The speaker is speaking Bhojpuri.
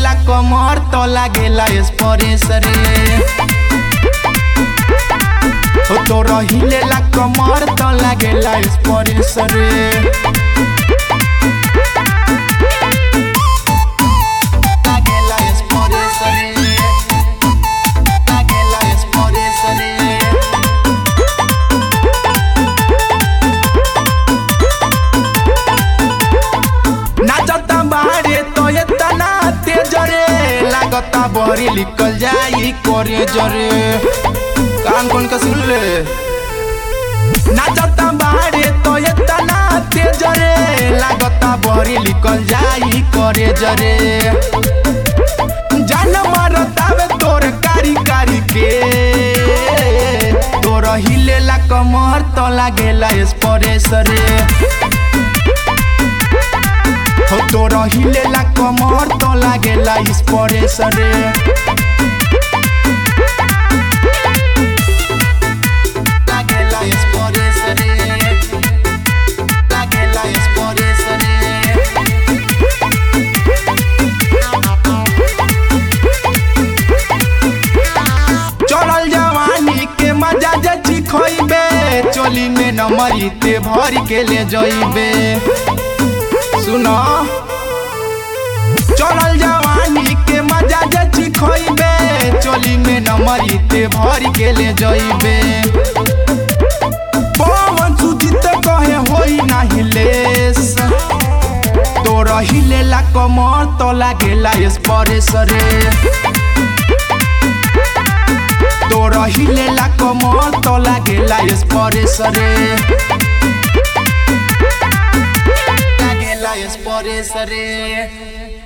हिलेला कमर तो लागेला स्पर्श रे हो तोरा हिलेला कमर तो लागेला स्पर्श रे बरी निकल जाई करे जरे कान कौन का सुन ले नाचता बाड़े तो इतना तेज रे लागता बरी निकल जाई करे जरे जान मरतावे तोर कारी कारी के तोर हिलेला कमर तो लागेला स्पर्श रे हो तोरा हिलेला कमर तो लागेला स्पर्श रे लागेला स्पर्श रे लागेला स्पर्श रे चढ़ल जवानी के मजा जे खोइबे चोली में नमरी ते भर के ले जइबे सुनो चढ़ल जवानी के मजा जे खोइबे चोली में नमरी ते भर के ले जइबे पवन सुजित कहे होई नाही लेस तोरा हिलेला कमर तो लागेला स्पर्श रे तोरा हिलेला कमर तो लागेला स्पर्श रे स्पर्श रे